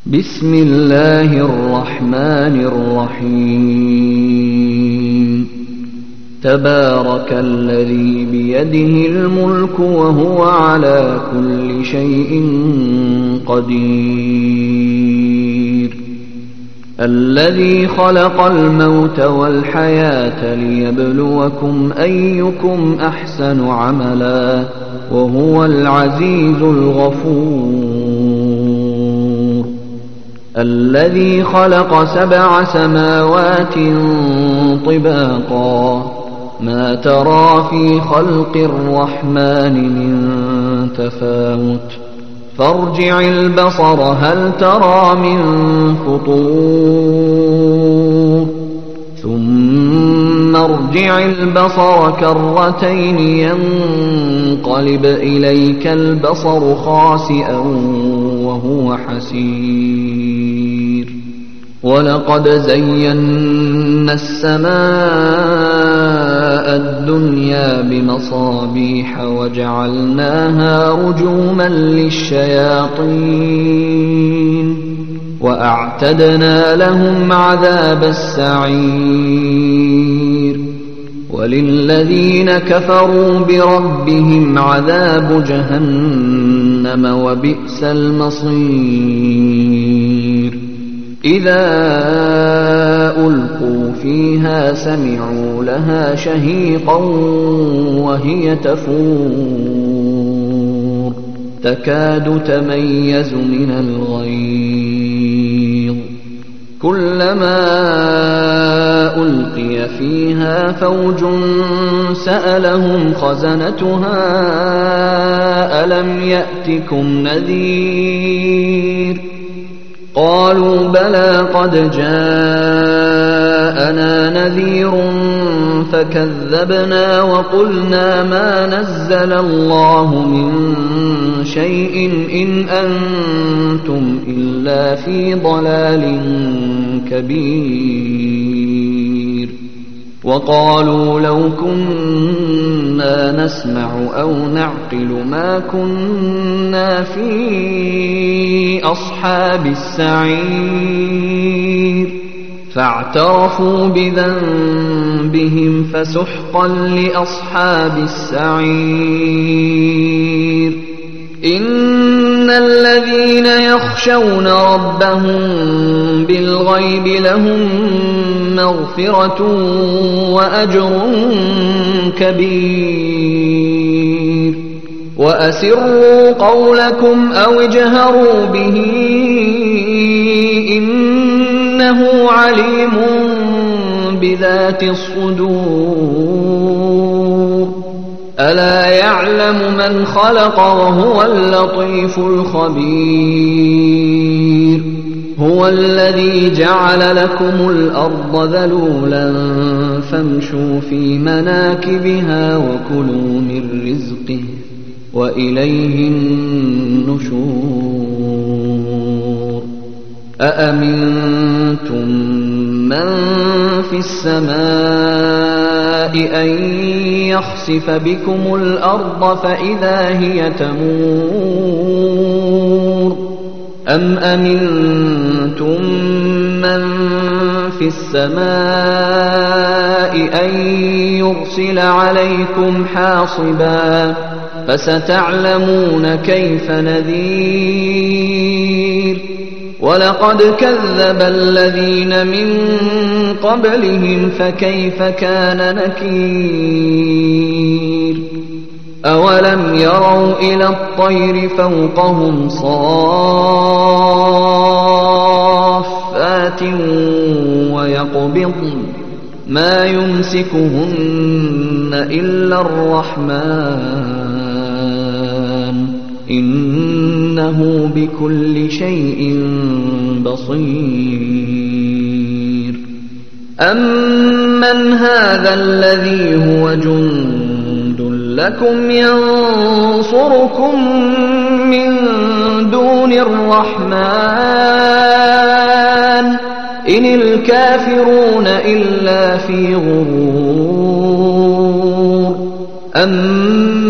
بسم الله الرحمن الرحيم تبارك الذي بيده الملك وهو على كل شيء قدير الذي خلق الموت والحياة ليبلوكم أيكم أحسن عملا وهو العزيز الغفور الذي خلق 7 سماوات طباقا ما ترى في خلق الرحمن من تفاوت فارجع البصر هل ترى من فطور ثم ارجع البصر كرتين ينقلب إليك البصر خاسئا وهو حسير ولقد زينا السماء الدنيا بمصابيح وجعلناها رجوما للشياطين وأعتدنا لهم عذاب السعير وللذين كفروا بربهم عذاب جهنم وبئس المصير إذا ألقوا فيها سمعوا لها شهيقا وهي تفور تكاد تميز من الغيظ كلما ألقي فيها فوج سألهم خزنتها ألم يأتكم نذير قالوا بلى قد جاءنا نذير فكذبنا وقلنا ما نزل الله من شيء إن أنتم إلا في ضلال كبير وقالوا لو كنا نسمع أو نعقل ما كنا في أصحاب السعير فاعترفوا بذنبهم فسحقا لأصحاب السعير إن الذين يخشون ربهم بالغيب لهم مغفرة وأجر كبير وأسروا قولكم أو اجهروا به إنه عليم بذات الصدور ألا يعلم من خلق وهو اللطيف الخبير هو الذي جعل لكم الأرض ذلولا فامشوا في مناكبها وكلوا من رزقه وإليه النشور أأمنتم من في السماء أن يخسف بكم الأرض فإذا هي تمور أم أمنتم من في السماء أن يرسل عليكم حاصبا فستعلمون كيف نذير ولقد كذب الذين من قبلهم فكيف كان نكير أولم يروا إلى الطير فوقهم صافات ويقبضن ما يمسكهن إلا الرحمن إنه بكل شيء بصير أمن هذا الذي هو جند لكم ينصركم من دون الرحمن إن الكافرون إلا في غرور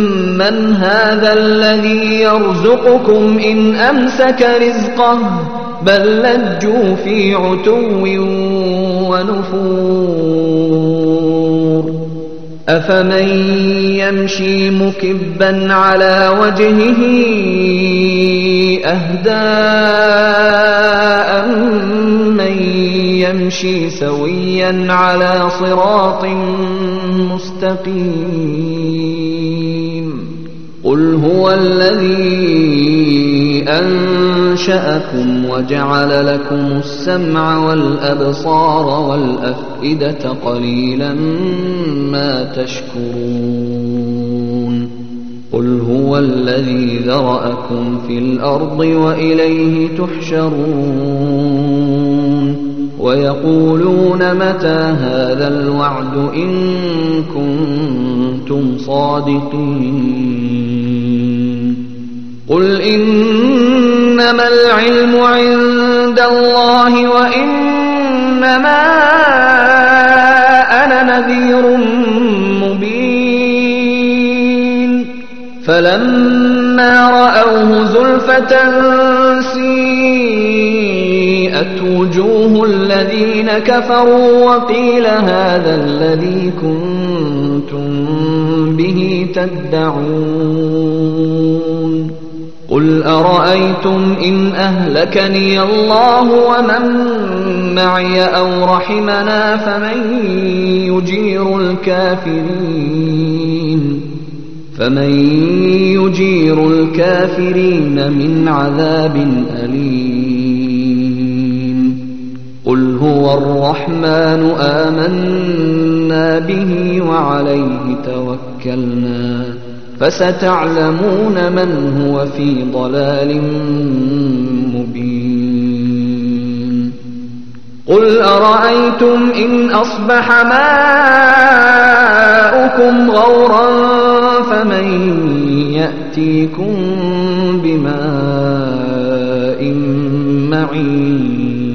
أمن هذا الذي يرزقكم إن أمسك رزقه بل لجوا في عتو ونفور أفمن يمشي مكبا على وجهه أهدى من يمشي سويا على صراط مستقيم قل هو الذي أنشأكم وجعل لكم السمع والأبصار والأفئدة قليلا ما تشكرون قل هو الذي ذرأكم في الأرض وإليه تحشرون ويقولون متى هذا الوعد إن كنتم صادقين قل إنما العلم عند الله وإنما أنا نذير مبين فلما رأوه زلفة سيئت وجوه الذين كفروا وقيل هذا الذي كنتم به تدعون قل أرأيتم إن أهلكني الله ومن معي أو رحمنا فمن يجير الكافرين من عذاب أليم قل هو الرحمن آمنا به وعليه توكلنا فستعلمون من هو في ضلال مبين قل أرأيتم إن أصبح ماؤكم غورا فمن يأتيكم بماء معين